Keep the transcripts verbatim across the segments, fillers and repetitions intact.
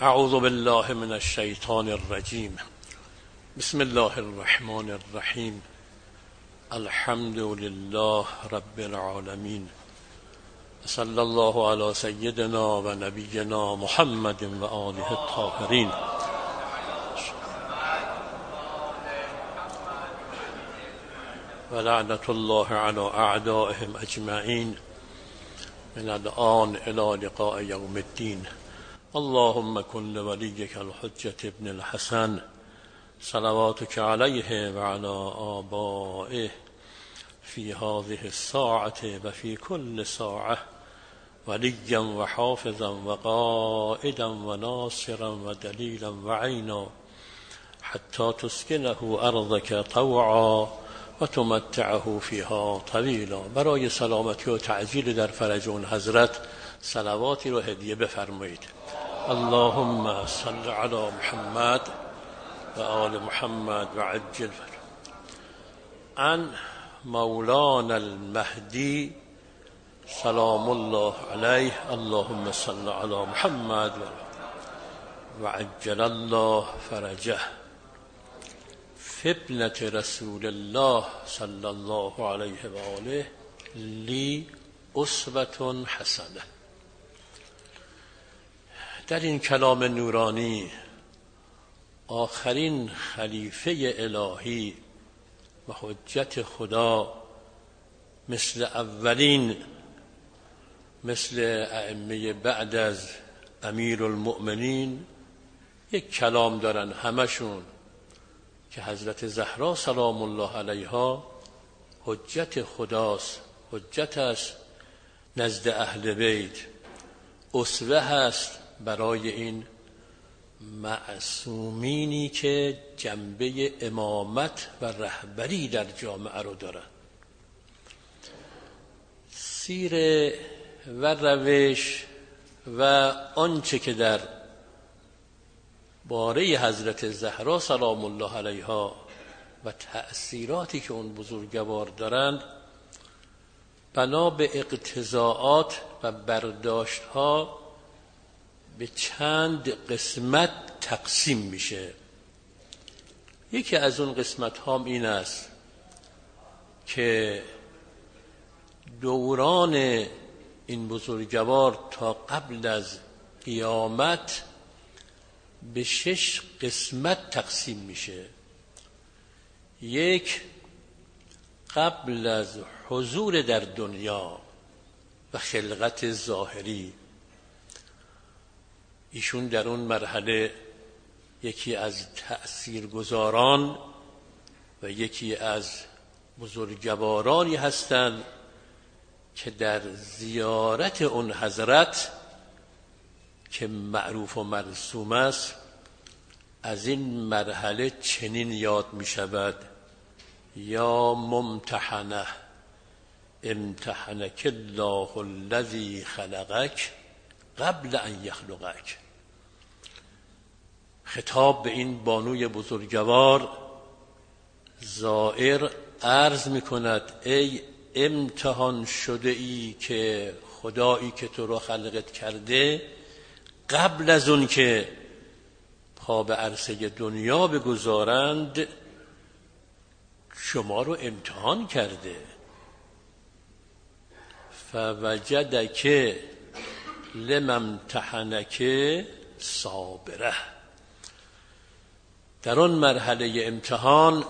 اعوذ بالله من الشیطان الرجیم. بسم الله الرحمن الرحیم. الحمد لله رب العالمین. صلی الله علی سیدنا و نبینا محمد و آله الطاهرین. و لعنت الله علی اعدائهم اجمعین من الآن الی لقاء یوم الدین. اللهم کن لولیک الحجة ابن الحسن صلواتك علیه و علی آبائه فی هذه الساعة و فی کل ساعة ولیا و حافظا و قائدا و ناصرا و دلیلا و عینا حتی تسکنه ارضك طوعا و تمتعه فیها طویلا. برای سلامتی و تعجیل در فرج اون حضرت صلواتی رو هدیه بفرمایید. اللهم صل علی محمد و آل محمد و عجل فرج. عن مولانا المهدی سلام الله علیه اللهم صل علی محمد و عجل الله فرجه. فی ابنة رسول الله صلی الله علیه و آله لی اسوة حسنه. در این کلام نورانی آخرین خلیفه الهی و حجت خدا مثل اولین، مثل ائمه بعد از امیرالمؤمنین یک کلام دارن همشون که حضرت زهرا سلام الله علیها حجت خداست، حجت است نزد اهل بیت، اسوه هست برای این معصومینی که جنبه امامت و رهبری در جامعه رو دارن. سیر و روش و آنچه که در باره حضرت زهرا سلام الله علیها و تأثیراتی که اون بزرگوار دارند بنا به اقتضاعات و برداشت‌ها به چند قسمت تقسیم میشه. یکی از اون قسمت ها این است که دوران این بزرگوار تا قبل از قیامت به شش قسمت تقسیم میشه. یک، قبل از حضور در دنیا و خلقت ظاهری، ایشون در اون مرحله یکی از تأثیرگذاران و یکی از بزرگوارانی هستند که در زیارت اون حضرت که معروف و مرسوم است از این مرحله چنین یاد می شود: یا ممتحنه امتحنک الله الذی خلقک قبل ان یخلقک. خطاب به این بانوی بزرگوار زائر عرض می کند: ای امتحان شده ای که خدایی که تو رو خلقت کرده قبل از اون که پا به عرصه دنیا بگذارند شما رو امتحان کرده. فوجدک لما امتحنک صابره. در آن مرحله امتحان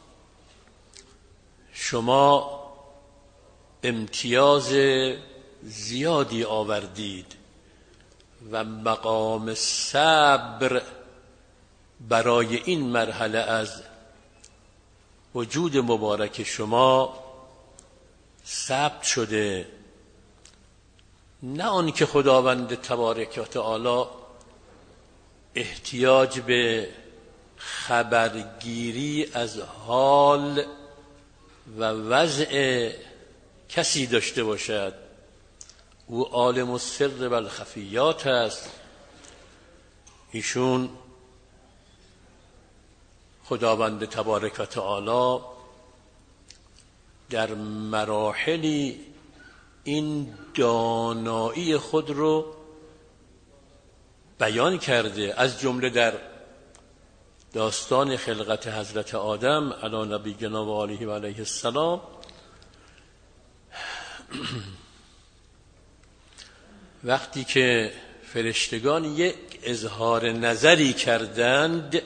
شما امتیاز زیادی آوردید و مقام صبر برای این مرحله از وجود مبارک شما ثبت شده. نه آن که خداوند تبارک و تعالی احتیاج به خبرگیری از حال و وضع کسی داشته باشد، او عالم السر و الخفیات است. ایشون خداوند تبارک و تعالی در مراحلی این دانایی خود رو بیان کرده، از جمله در داستان خلقت حضرت آدم علی نبینا و آله و علیه السلام وقتی که فرشتگان یک اظهار نظری کردند،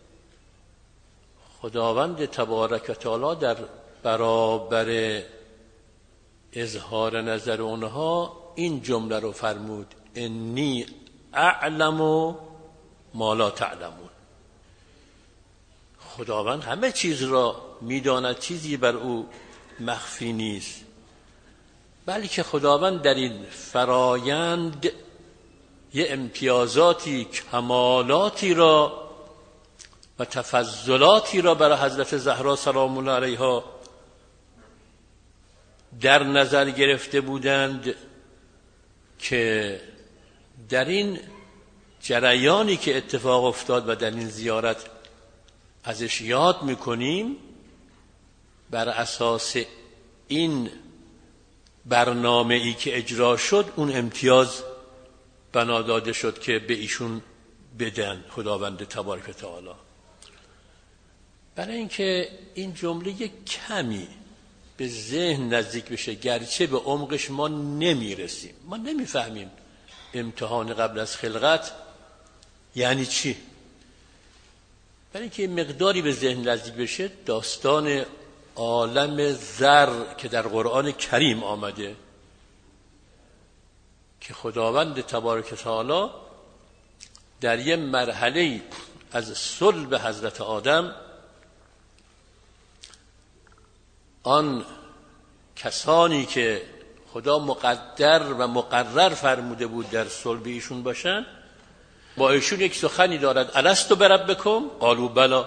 خداوند تبارک و تعالی در برابر اظهار نظر اونها این جمله رو فرمود: انی اعلم ما لا تعلمون. خداوند همه چیز را میداند، چیزی بر او مخفی نیست، بلکه خداوند در این فرایند یه امتیازاتی، کمالاتی را و تفضلاتی را برای حضرت زهرا سلام الله علیها در نظر گرفته بودند که در این جریانی که اتفاق افتاد و در این زیارت ازش یاد میکنیم، بر اساس این برنامه ای که اجرا شد اون امتیاز بنا داده شد که به ایشون بدن خداوند تبارک و تعالی. برای اینکه این جمله یک کمی به ذهن نزدیک بشه، گرچه به عمقش ما نمیرسیم، ما نمیفهمیم امتحان قبل از خلقت یعنی چی. برای اینکه مقداری به ذهن نزدیک بشه، داستان عالم ذر که در قرآن کریم آمده که خداوند تبارک و تعالی در یه مرحله از صلب حضرت آدم آن کسانی که خدا مقدر و مقرر فرموده بود در صلب ایشون باشن، با ایشون یک سخنی دارد: الستو بربکم قالوا بلی.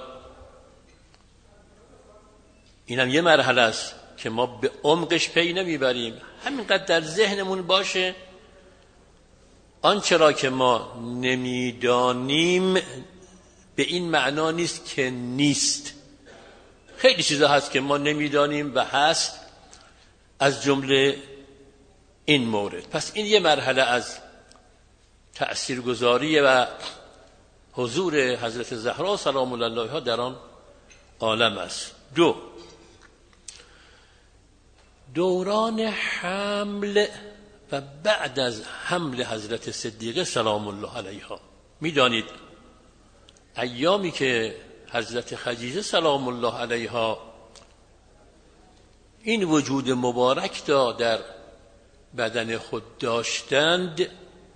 اینم یه مرحله است که ما به عمقش پی نمیبریم، همینقدر در ذهنمون باشه. آنچه را که ما نمیدانیم به این معنا نیست که نیست. خیلی چیزا هست که ما نمیدانیم و هست، از جمله این مورد. پس این یه مرحله از تأثیرگذاری و حضور حضرت زهرا سلام الله علیها در آن عالم است. دو، دوران حمل و بعد از حمل حضرت صدیقه سلام الله علیها. میدانید ایامی که حضرت خدیجه سلام الله علیها این وجود مبارک را در بدن خود داشتند،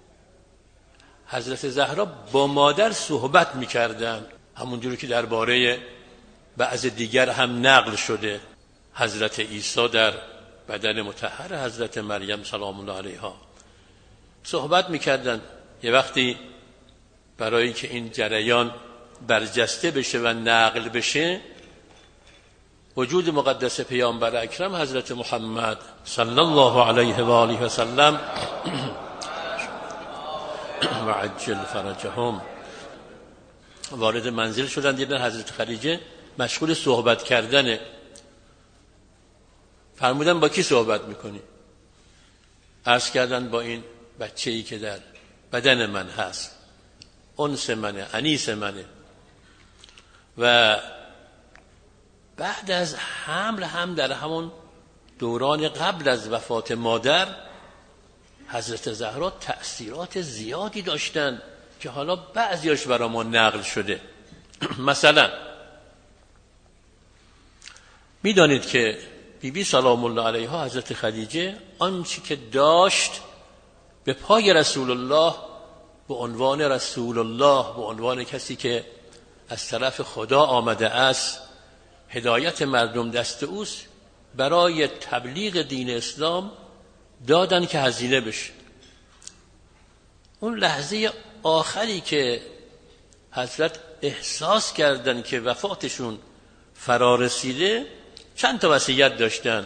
حضرت زهرا با مادر صحبت میکردند، همونجوری که درباره بعض دیگر هم نقل شده. حضرت عیسی در بدن مطهر حضرت مریم سلام الله علیها صحبت میکردند. یه وقتی برای که این جریان برجسته بشه و نقل بشه، وجود مقدس پیامبر اکرم حضرت محمد صلی الله علیه و آله و سلم و عجل فرجهم وارد منزل شدند. دیدن حضرت خدیجه مشغول صحبت کردنه. فرمودن با کی صحبت میکنی؟ عرض کردن با این بچه‌ای که در بدن من هست، انس منه، انیس منه. و بعد از حمل هم در همون دوران قبل از وفات مادر، حضرت زهرا تأثیرات زیادی داشتن که حالا بعضیاش برای ما نقل شده. مثلا میدانید که بی بی سلام الله علیها حضرت خدیجه آنچه که داشت به پای رسول الله به عنوان رسول الله، به عنوان کسی که از طرف خدا آمده است، هدایت مردم دست اوست، برای تبلیغ دین اسلام دادن که هزینه بشه. اون لحظه آخری که حضرت احساس کردن که وفاتشون فرا رسیده، چند تا وصیت داشتن.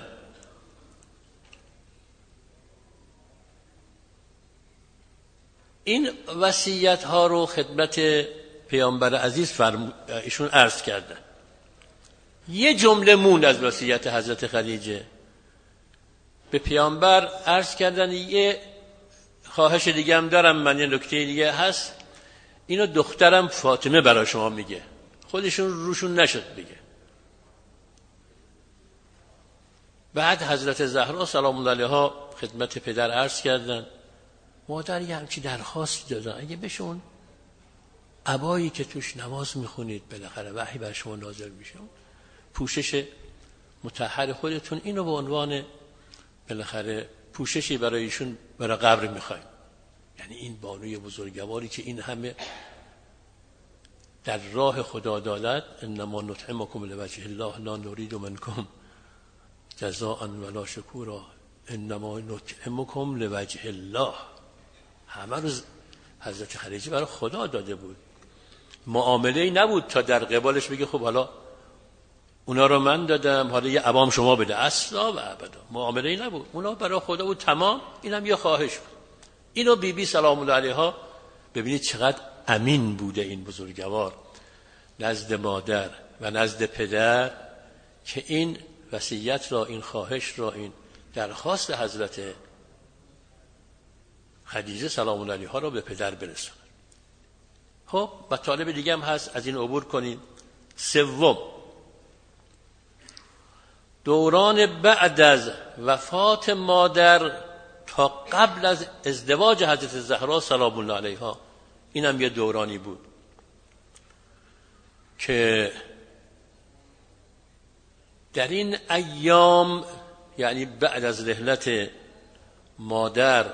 این وصیت ها رو خدمت پیامبر عزیز فرمود، ایشون عرض کردن. یه جمله موند از وصیت حضرت خدیجه. به پیامبر عرض کردن یه خواهش دیگه هم دارم من، یه نکته دیگه هست، اینو دخترم فاطمه برای شما میگه، خودشون روشون نشد بگه. بعد حضرت زهرا سلام الله علیها خدمت پدر عرض کردن مادر یه همچی درخواستی دادن، اگه بهشون عبایی که توش نماز میخونید بالاخره وحی بر شما نازل میشه، پوشش مطهر خودتون، اینو به عنوان بالاخره پوششی برای ایشون برای قبر میخوایم. یعنی این بانوی بزرگواری که این همه در راه خدا دالت، انما نطعمکم لوجه الله لا نرید منکم جزاء ولا شکورا انما نطعمکم لوجه الله. همه روز حضرت خدیجه برای خدا داده بود، معامله‌ای نبود تا در قبالش بگه خب حالا اونا رو من دادم حالا یه عوام شما بده، اصلا و ابدا معامله‌ای نبود، اونا برای خدا بود تمام، اینم یه خواهش بود. اینو بی بی سلام الله علیها ببینید چقدر امین بوده این بزرگوار نزد مادر و نزد پدر که این وصیت را، این خواهش را، این درخواست حضرت خدیجه سلام الله علیها را به پدر برساند. خب مطالب دیگه هم هست، از این عبور کنید. سوم، دوران بعد از وفات مادر تا قبل از ازدواج حضرت زهرا سلام الله علیها، این هم یه دورانی بود که در این ایام، یعنی بعد از رحلت مادر،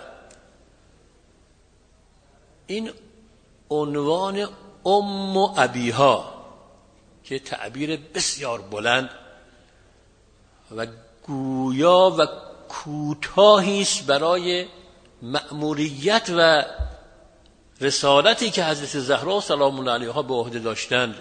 این عنوان ام و ابیها که تعبیر بسیار بلند و گویا و کوتاهی است برای مأموریت و رسالتی که حضرت زهرا سلام الله علیها به عهده داشتند.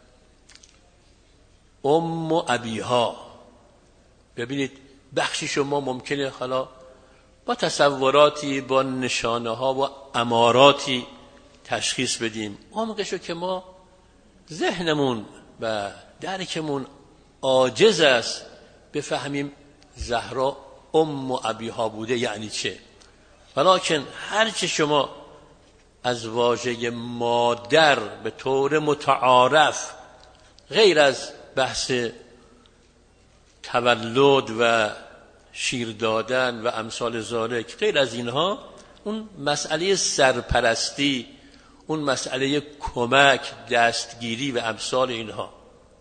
ام و ابیها، ببینید بخشی شما ممکنه حالا با تصوراتی، با نشانه ها و اماراتی تشخیص بدیم، عمقشو که ما ذهنمون و درکمون عاجز است بفهمیم زهرا ام و ابیها بوده یعنی چه. ولیکن هرچه شما از واژه مادر به طور متعارف غیر از بحث تولد و شیر دادن و امثال ذالک، غیر از اینها، اون مسئله سرپرستی، اون مسئله کمک، دستگیری و امثال اینها،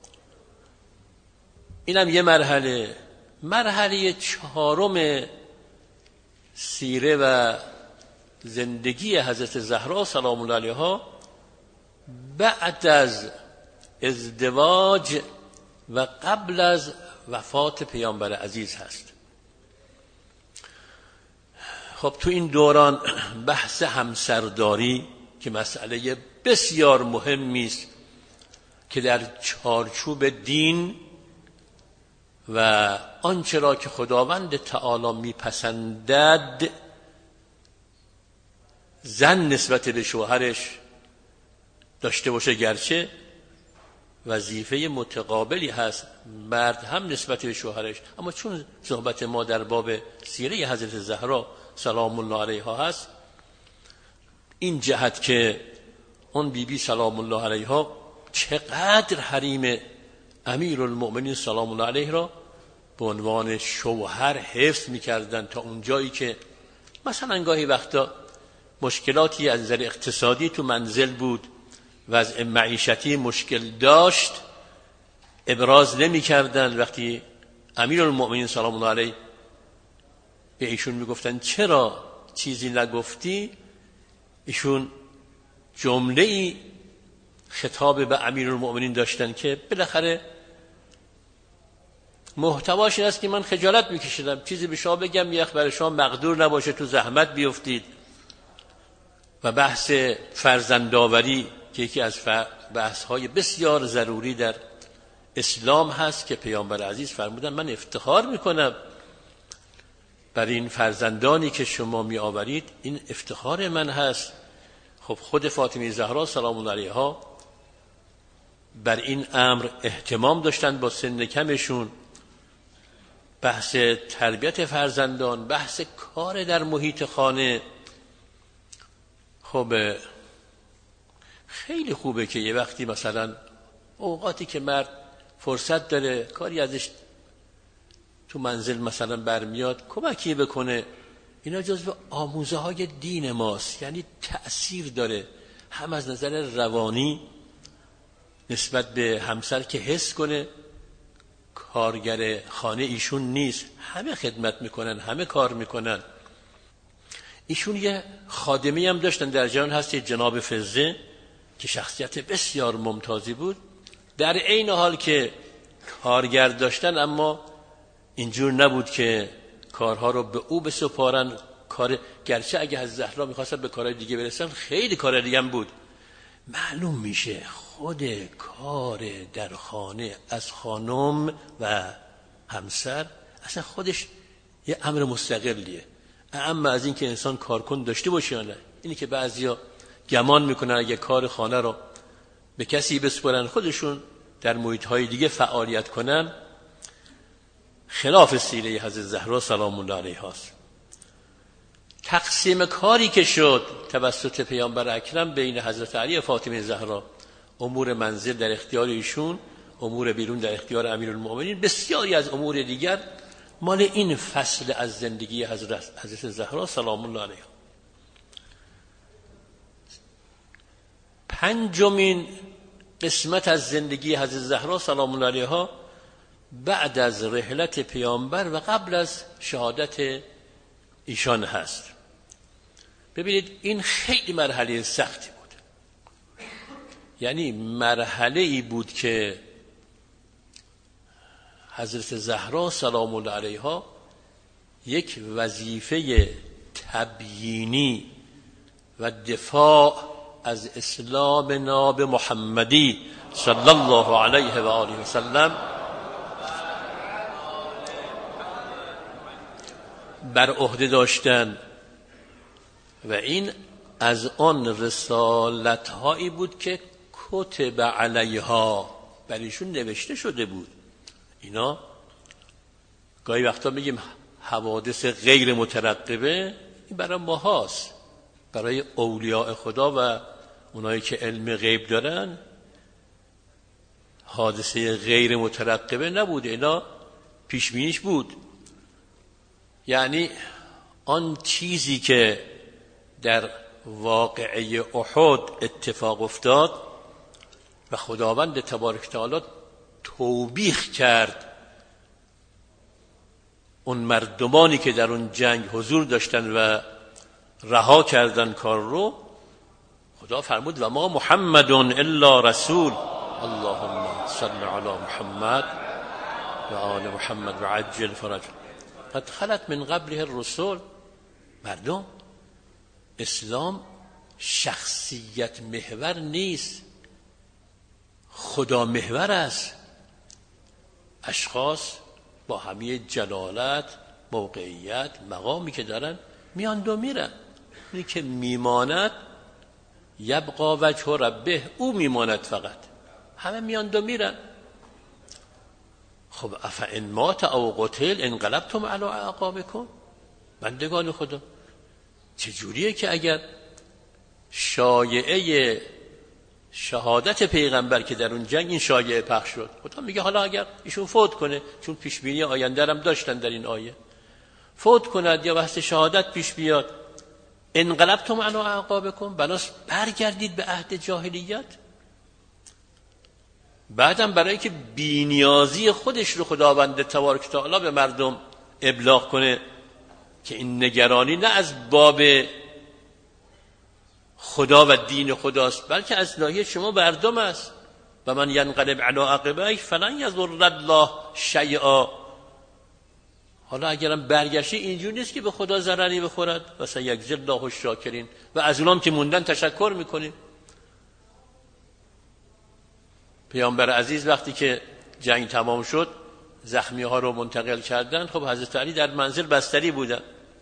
اینم یه مرحله. مرحله چهارم سیره و زندگی حضرت زهرا سلام الله علیها بعد از ازدواج و قبل از وفات پیامبر عزیز هست. خب تو این دوران بحث همسرداری که مسئله بسیار مهمی است که در چارچوب دین و آنچه را که خداوند تعالی میپسندد زن نسبت به شوهرش داشته باشه، گرچه وظیفه متقابلی هست مرد هم نسبت به شوهرش، اما چون صحبت ما در باب سیره حضرت زهرا سلام الله علیها هست، این جهت که اون بی بی سلام الله علیها چقدر حریم امیر المؤمنین سلام الله علیه را به عنوان شوهر حفظ می‌کردن تا اون جایی که مثلا گاهی وقتا مشکلاتی از نظر اقتصادی تو منزل بود، وضع معیشتی مشکل داشت، ابراز نمی‌کردن. وقتی امیر المؤمنین سلام الله علیه به ایشون میگفتن چرا چیزی نگفتی، ایشون جمله‌ای خطاب به امیر المؤمنین داشتن که بالاخره محتواش این است که من خجالت میکشیدم چیزی به شما بگم یه برای شما مقدور نباشه، تو زحمت بیفتید. و بحث فرزندآوری که یکی از بحث‌های بسیار ضروری در اسلام هست که پیامبر عزیز فرمودن من افتخار میکنم بر این فرزندانی که شما می آورید، این افتخار من هست. خب خود فاطمه زهرا سلام الله علیها بر این امر اهتمام داشتن با سن کمشون. بحث تربیت فرزندان، بحث کار در محیط خانه، خب خیلی خوبه که یه وقتی مثلا اوقاتی که مرد فرصت داره کاری ازش تو منزل مثلا برمیاد کمکی بکنه. اینا جزو آموزه های دین ماست، یعنی تأثیر داره هم از نظر روانی نسبت به همسر که حس کنه کارگر خانه ایشون نیست، همه خدمت میکنن، همه کار میکنن. ایشون یه خادمی هم داشتن در جهان هست، جناب فزه که شخصیت بسیار ممتازی بود، در عین حال که کارگر داشتن اما اینجور نبود که کارها رو به او بسپارن. کار گرچه اگه از زهرا میخواستن به کارهای دیگه برسن خیلی کار دیگه هم بود. معلوم میشه خود کار در خانه از خانم و همسر اصلا خودش یه امر مستقلیه، اما از این که انسان کارکن داشته باشه یا نه. اینی که بعضیا گمان میکنن اگه کار خانه رو به کسی بسپارن خودشون در محیط‌های دیگه فعالیت کنن، خلاف سیره حضرت زهرا سلام الله علیها است. تقسیم کاری که شد توسط پیامبر اکرم بین حضرت علی و فاطمه زهرا، امور منزل در اختیار ایشون، امور بیرون در اختیار امیرالمؤمنین، بسیاری از امور دیگر مال این فصل از زندگی حضرت حضرت زهرا سلام الله علیها. پنجمین قسمت از زندگی حضرت زهرا سلام الله علیها بعد از رحلت پیامبر و قبل از شهادت ایشان هست. ببینید این خیلی مرحله سختی بود، یعنی مرحله ای بود که حضرت زهرا سلام الله علیها یک وظیفه تبیینی و دفاع از اسلام ناب محمدی صلی الله علیه و آله و سلم بر عهده داشتن و این از آن رسالت هایی بود که کتب علیها بر ایشون نوشته شده بود. اینا گاهی وقتا میگیم حوادث غیر مترقبه، این برای ما هاست، برای اولیاء خدا و اونایی که علم غیب دارن حادثه غیر مترقبه نبوده، اینا پیش بینیش بود. یعنی آن چیزی که در واقعه احد اتفاق افتاد و خداوند تبارک تعالی توبیخ کرد اون مردمانی که در اون جنگ حضور داشتن و رها کردن کار رو، خدا فرمود و ما محمد الا رسول اللهم صل علی محمد و آل محمد و عجل فرج قد خلت من قبله الرسول. مردم اسلام شخصیت محور نیست، خدا محور است. اشخاص با همه جلالت، موقعیت، مقامی که دارن میان دو میرن. اینی که میماند یبقا وجه ربه، او میماند فقط، همه میان دو میرن. خب افئن مات او قتل انقلبتم علی اعقابکم. بندگان خدا چجوریه که اگر شایعه شهادت پیغمبر که در اون جنگ این شایعه پخش شد، خدا میگه حالا اگر ایشون فوت کنه، چون پیش بینی آینده هم داشتن در این آیه، فوت کند یا بحث شهادت پیش بیاد، انقلبتم علی اعقابکم، بناس برگردید به عهد جاهلیت. بعدم برای که بی‌نیازی خودش رو خداوند تبارک تعالی به مردم ابلاغ کنه که این نگرانی نه از باب خدا و دین خداست، بلکه از ناحیه شما مردم است. و من ینقلب علی عقبیه فلن یضر الله شیئا. حالا اگرم برگشتی اینجور نیست که به خدا ضرری بخورد. و سیجزی الله الشاکرین. و از اونام که موندن تشکر میکنیم. پیامبر عزیز وقتی که جنگ تمام شد زخمی ها رو منتقل کردن، خب حضرت علی در منزل بستری بودن.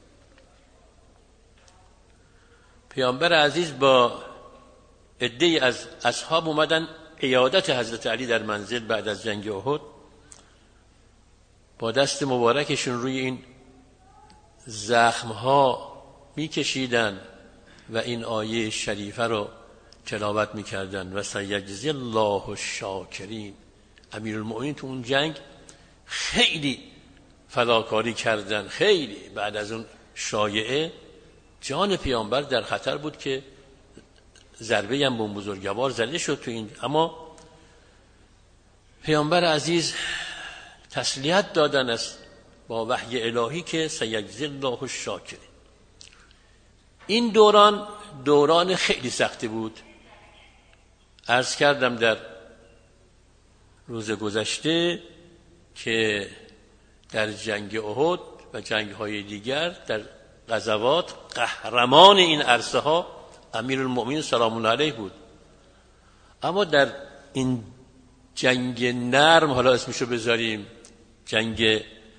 پیامبر عزیز با عده‌ای از اصحاب اومدن عیادت حضرت علی در منزل بعد از جنگ احد. با دست مبارکشون روی این زخم ها میکشیدن و این آیه شریفه رو تلاوت میکردن و سیجزی الله الشاکرین. امیرالمؤمنین تو اون جنگ خیلی فداکاری کردن، خیلی بعد از اون شایعه جان پیامبر در خطر بود که ضربه هم به اون بزرگوار زده شد تو این، اما پیامبر عزیز تسلیت دادن است با وحی الهی که سیجزی الله الشاکرین. این دوران دوران خیلی سختی بود. عرض کردم در روز گذشته که در جنگ احد و جنگ‌های دیگر در غزوات قهرمان این عرصه ها امیرالمؤمنین سلام الله علیه بود، اما در این جنگ نرم، حالا اسمشو بذاریم جنگ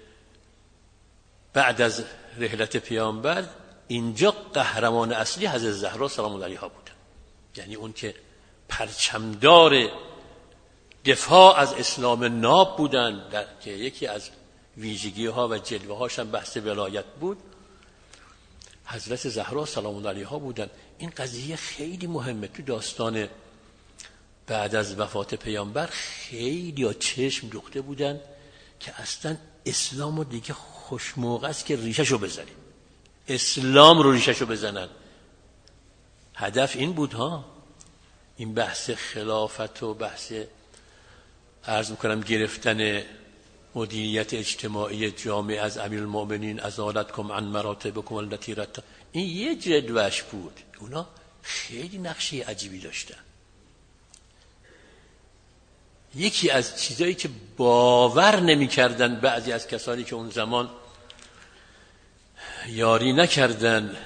بعد از رحلت پیامبر، اینجا قهرمان اصلی حضرت زهرا سلام الله علیها بودن. یعنی اون که پرچمدار دفاع از اسلام ناب بودن، در که یکی از ویژگی ها و جلوه هاش هم بحث ولایت بود، حضرت زهرا سلام الله علیها بودن. این قضیه خیلی مهمه. تو داستان بعد از وفات پیامبر خیلی ها چشم دوخته بودن که اصلا اسلام رو دیگه خوشموقع است که ریشه‌شو بزنیم، اسلام رو ریشه‌شو بزنن. هدف این بود ها، این بحث خلافت و بحث عرض میکنم گرفتن مدیریت اجتماعی جامعه از امیرالمؤمنین، ازالتکم عن مراتبکم التي رت، این یه جدوش بود. اونا خیلی نقشه عجیبی داشتن. یکی از چیزایی که باور نمی‌کردن بعضی از کسانی که اون زمان یاری نکردن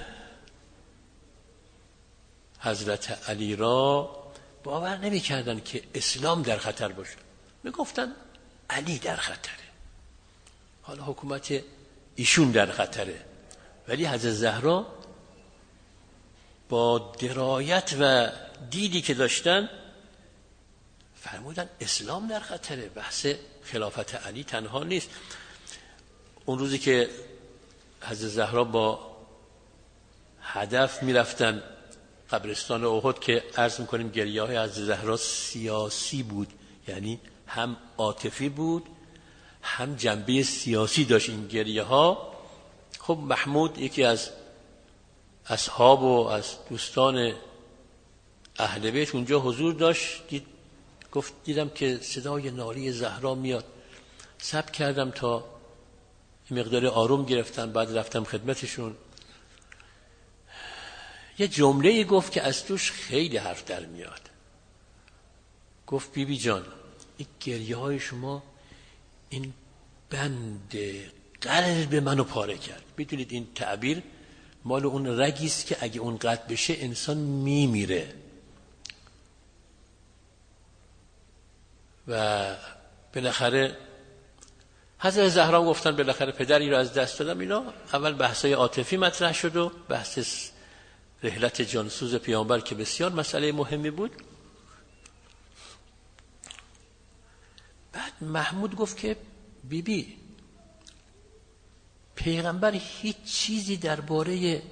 حضرت علی را، باور نمی‌کردن که اسلام در خطر باشه. میگفتن علی در خطره، حالا حکومت ایشون در خطره، ولی حضرت زهرا با درایت و دیدی که داشتن فرمودن اسلام در خطره، بحث خلافت علی تنها نیست. اون روزی که حضرت زهرا با هدف میرفتن قبرستان احد که عرض میکنیم گریه های حضرت زهرا سیاسی بود، یعنی هم عاطفی بود هم جنبه سیاسی داشت این گریه ها. خب محمود یکی از اصحاب و از دوستان اهل بیت اونجا حضور داشت، دید گفت دیدم که صدای نالی زهرا میاد، صبر کردم تا مقدار آروم گرفتن، بعد رفتم خدمتشون. یه جمله‌ای گفت که از توش خیلی حرف در میاد. گفت بی بی جان، این گریه های شما این بند قلب منو پاره کرد. بدونید این تعبیر مال اون رگیست که اگه اون قطع بشه انسان میمیره و بالاخره حضرت زهرا گفتن بالاخره پدری رو از دست دادم. اینا اول بحثای عاطفی مطرح شد و بحث رحلت جانسوز پیامبر که بسیار مسئله مهمی بود. بعد محمود گفت که بی بی پیغمبر هیچ چیزی درباره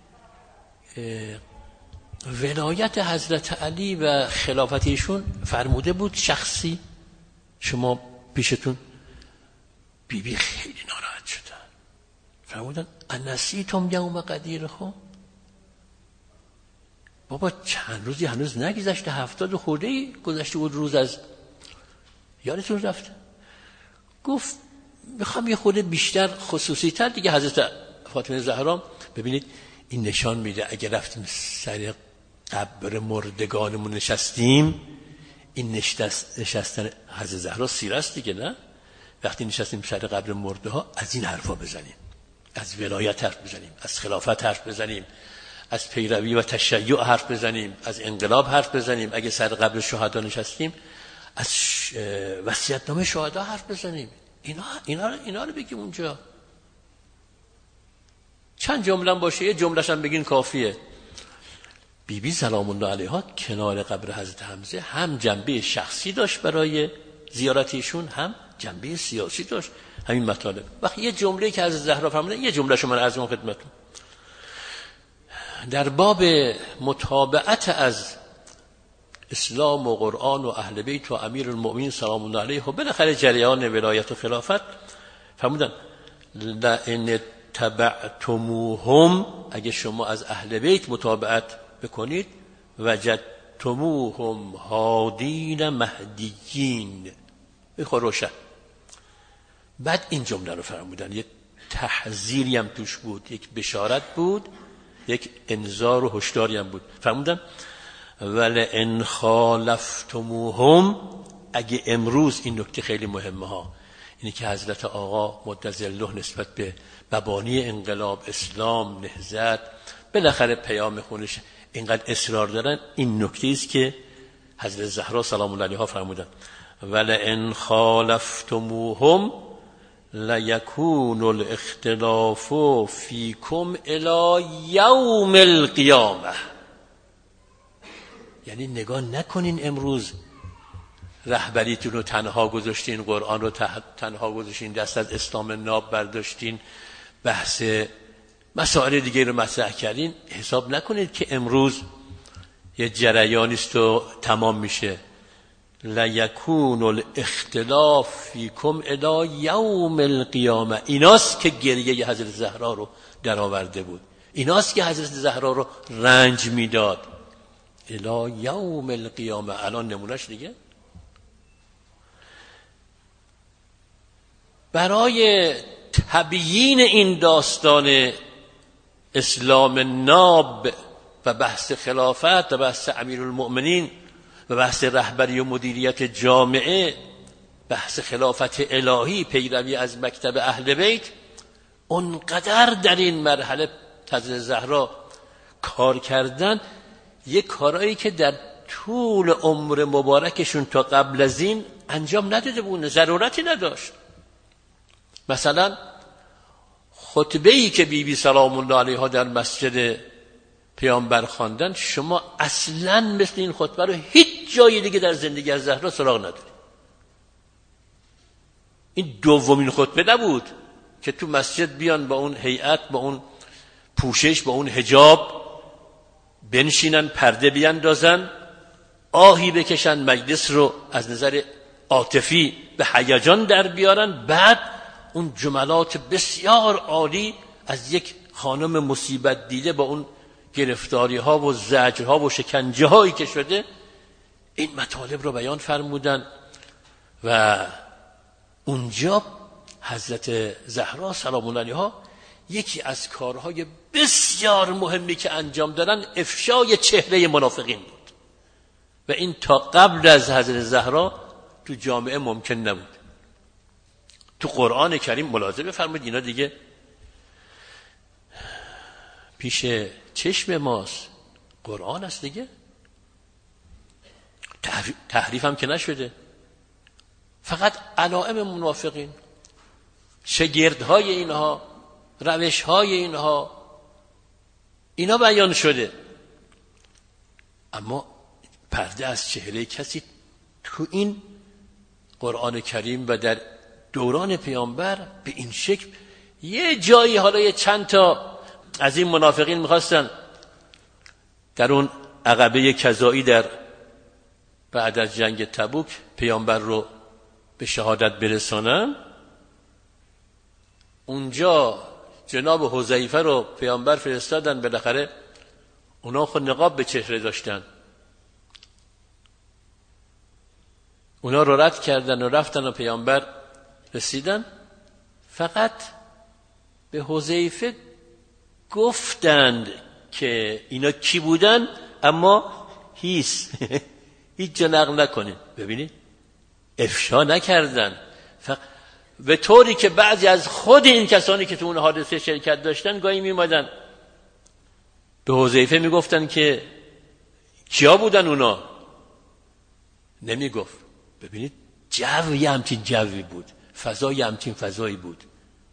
ولایت حضرت علی و خلافت ایشون فرموده بود شخصی؟ شما پیشتون؟ بی بی خیلی ناراحت شدن، فرمودن انسیتم یوم قدیرهم، بابا چند روزی هنوز نگذشته، هفتاد خورده ای گذشته بود روز از یادتون رفته. گفت میخوام یه خورده بیشتر خصوصی تر دیگه. حضرت فاطمه زهرا ببینید این نشان میده اگه رفتیم سر قبر مردگانمون نشستیم، این نشست نشستن حضرت زهرا سیره است دیگه، نه؟ وقتی نشستیم سر قبر مرده ها از این حرفا بزنیم، از ولایت حرف بزنیم، از خلافت حرف بزنیم، از پیروی و تشیع حرف بزنیم، از انقلاب حرف بزنیم. اگه سر قبر شهدا نشستیم از وصیت‌نامه شهدا حرف بزنیم. اینا اینا اینا رو بگیم اونجا. چند جمله باشه، یه جمله‌ش هم بگین کافیه. بی بی سلام الله علیها کنار قبر حضرت حمزه هم جنبه شخصی داشت برای زیارت ایشون، هم جنبه سیاسی داشت. همین مطالب. وقتی یه جمله که از زهرا فرمودن، یه جمله شما عرض می‌کنم خدمتتون. در باب متابعت از اسلام و قرآن و اهل بیت و امیر المؤمنین سلام الله علیه و بالاخره جریان ولایت و خلافت فرمودن لئن تبعتموهم، اگه شما از اهل بیت متابعت بکنید، وجدتموهم هادین مهدیین. بخور روشن. بعد این جمله رو فرمودن، یک تحذیری هم توش بود، یک بشارت بود، یک انذار و هشداری هم بود. فرمودن ولئن خالفتموهم، اگه امروز، این نکته خیلی مهمه ها، اینی که حضرت آقا مدظله نسبت به مبانی انقلاب، اسلام، نهضت، بالاخره پیام خونش اینقدر اصرار دارن. این نکته است که حضرت زهرا سلام الله علیها فرمودن ولئن خالفتموهم لیکون الاختلاف فیکم الی یوم القیامه. یعنی نگاه نکنین امروز رهبریتون رو تنها گذاشتین، قرآن رو تنها گذاشتین، دست از اسلام ناب برداشتین، بحث مسائل دیگه رو مطرح کردین. حساب نکنید که امروز یه جریانی است و تمام میشه. لیکون الاختلاف فیکم الی یوم القیامه. ایناست که گریه حضرت زهرا رو در آورده بود، ایناست که حضرت زهرا رو رنج میداد. الی یوم القیامه. الان نمونهش دیگه. برای تبیین این داستان اسلام ناب و بحث خلافت و بحث امیرالمؤمنین و بحث رهبری و مدیریت جامعه، بحث خلافت الهی، پیروی از مکتب اهل بیت، اونقدر در این مرحله حضرت زهرا کار کردن، یک کارایی که در طول عمر مبارکشون تا قبل از این انجام نداده بود، ضرورتی نداشت. مثلا خطبه‌ای که بی بی سلام الله علیها در مسجد پیامبر خواندن، شما اصلاً مثل این خطبه رو هیچ جای دیگه در زندگی از زهرا سراغ نداری. این دومین خطبه نبود که تو مسجد بیان با اون هیئت، با اون پوشش، با اون حجاب بنشینن، پرده بیاندازن، آهی بکشن، مجلس رو از نظر عاطفی به هیجان در بیارن، بعد اون جملات بسیار عالی از یک خانم مصیبت دیده با اون گرفتاری ها و زجر ها و شکنجه هایی که شده، این مطالب رو بیان فرمودن. و اونجا حضرت زهرا سلام الله علیها یکی از کارهای بسیار مهمی که انجام دادن افشای چهره منافقین بود و این تا قبل از حضرت زهرا تو جامعه ممکن نبود. تو قرآن کریم ملاحظه بفرمایید، اینا دیگه پیش چشم ماست، قرآن است دیگه، تحریف هم که نشده، فقط علائم منافقین، شگردهای اینها، روشهای اینها، اینا بیان شده. اما پرده از چهره کسی تو این قرآن کریم و در دوران پیامبر به این شکل، یه جایی حالا یه چند تا از این منافقین میخواستن در اون عقبه کذایی در بعد از جنگ تبوک پیامبر رو به شهادت برسانن. اونجا جناب حذیفه رو پیامبر فرستادن، بالاخره اونا خود نقاب به چهره داشتن، اونا رو رد کردن و رفتن و پیامبر رسیدن. فقط به حذیفه گفتند که اینا کی بودن، اما هیچ هیچ جا نقل نکنید. ببینید افشا نکردن، فقط به طوری که بعضی از خود این کسانی که تو اون حادثه شرکت داشتن گاهی میمادن به حذیفه میگفتن که کیا بودن اونا، نمیگفت. ببینید جوی همچین جوی بود، فضای همچین فضایی بود.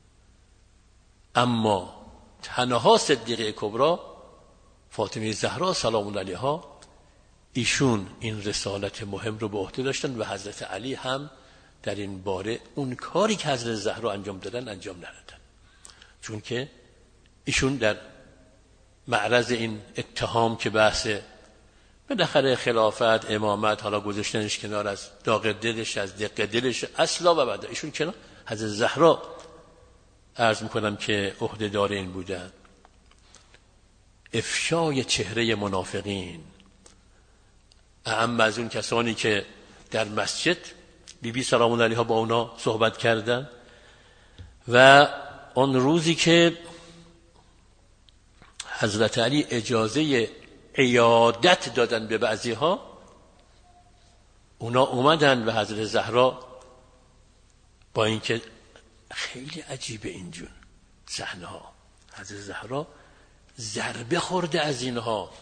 اما تنها صدیقه کبرا فاطمه زهرا سلام الله علیها، ایشون این رسالت مهم رو به عهده داشتن و حضرت علی هم در این باره اون کاری که حضرت زهرا انجام دادن انجام ندادن، چون که ایشون در معرض این اتهام که بحث بالاخره خلافت، امامت، حالا گذاشتنش کنار از داغ دلش، از دق دلش، اصلا و بعد ایشون کنار. حضرت زهرا عرض میکنم که عهده‌دار این بودن. افشای چهره منافقین، اهم از اون کسانی که در مسجد بی بی سلام الله علیها با اونا صحبت کردن و اون روزی که حضرت علی اجازه عیادت دادن به بعضی ها، اونا اومدن و حضرت زهرا با اینکه خیلی عجیبه اینجور صحنه ها، حضرت زهرا ضربه خورده از اینها،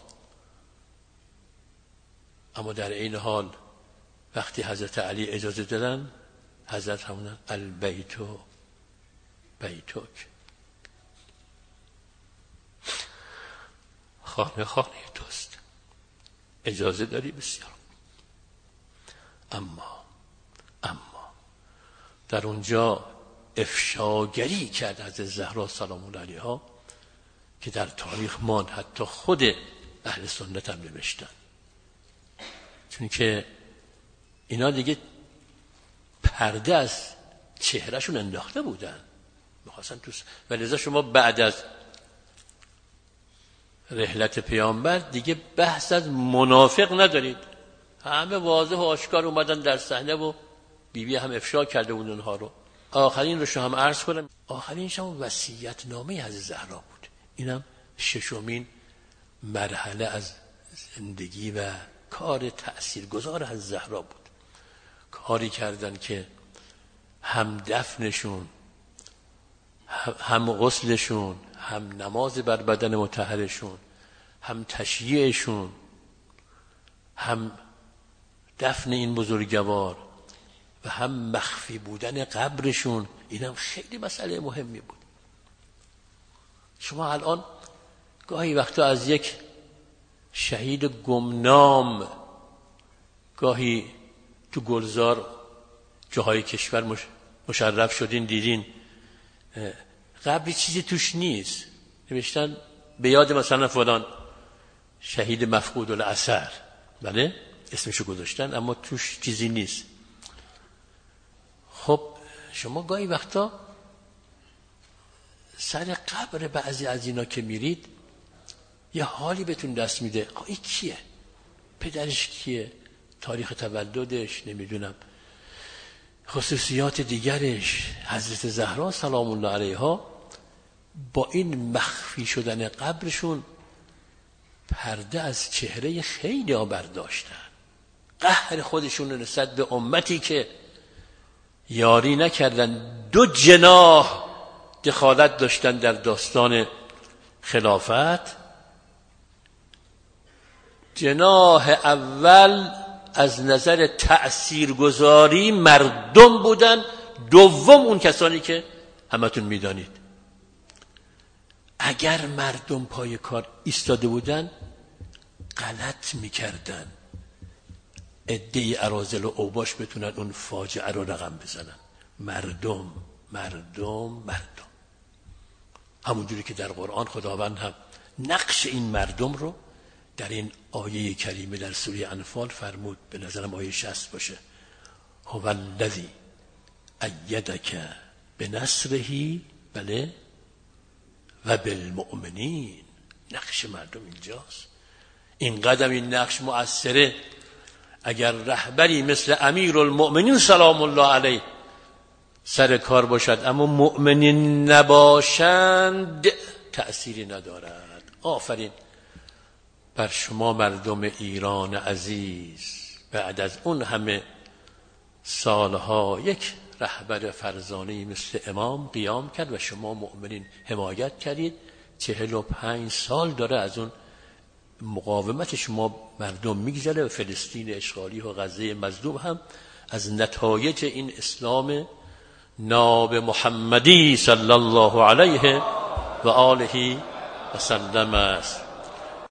اما در این حال وقتی حضرت علی اجازه دادن، حضرت همون البیتو بیتوک، خانه خانه توست، اجازه داری بسیار. اما اما در اونجا افشاگری کرد حضرت زهرا سلام الله علیها که در تاریخ ماند، حتی خود اهل سنت هم نوشتن، چون که اینا دیگه پرده از چهرهشون انداخته بودن، میخواستن تو. و لذا شما بعد از رحلت پیامبر دیگه بحث از منافق ندارید، همه واضح و آشکار اومدن در صحنه و بیبی بی هم افشا کرده بود اونها رو. آخرین رو شما هم عرض کنم، آخرینش هم وصیت نامه حضرت زهرا بود. اینم ششمین مرحله از زندگی و کار تأثیرگذار حضرت زهرا بود. کاری کردن که هم دفنشون، هم غسلشون، هم نماز بر بدن مطهرشون، هم تشییعشون، هم دفن این بزرگوار و هم مخفی بودن قبرشون، اینم خیلی مسئله مهمی بود. شما الان گاهی وقتا از یک شهید گمنام، گاهی تو گلزار جاهای کشور مشرف شدین دیدین قبری چیزی توش نیست، نوشتن به یاد مثلا فلان شهید مفقود الاثر، بله اسمشو گذاشتن اما توش چیزی نیست. خب شما گاهی وقتا سر قبر بعضی از اینا که میرید یه حالی بهتون دست میده، این کیه، پدرش کیه، تاریخ تولدش، نمیدونم خصوصیات دیگرش. حضرت زهرا سلام الله علیها با این مخفی شدن قبرشون پرده از چهره خیلی ها برداشتن، قهر خودشون نسبت به امتی که یاری نکردن، دو جناح دخالت داشتن در داستان خلافت. جناح اول از نظر تأثیرگذاری مردم بودن، دوم اون کسانی که همتون میدانید. اگر مردم پای کار ایستاده بودن غلط میکردن عده‌ای اراذل و اوباش بتونن اون فاجعه رو رقم بزنن. مردم مردم مردم همونجوری که در قرآن خداوند هم نقش این مردم رو در این آیه کریمه در سوره انفال فرمود، به نظرم آیه شصت باشه، هو الذی ایدک بنصره، بله، و بالمؤمنین. نقش مردم اینجاست. این قدم این نقش مؤثره. اگر رهبری مثل امیرالمؤمنین سلام الله علیه سر کار باشد اما مؤمنین نباشند تأثیری ندارد. آفرین بر شما مردم ایران عزیز، بعد از اون همه سالها یک رهبر فرزانه‌ای مثل امام قیام کرد و شما مؤمنین حمایت کردید. چهل و پنج سال داره از اون مقاومت شما مردم میگذره و فلسطین اشغالی و غزه مظلوم هم از نتایج این اسلام ناب محمدی صلی الله علیه و آله و سلم است.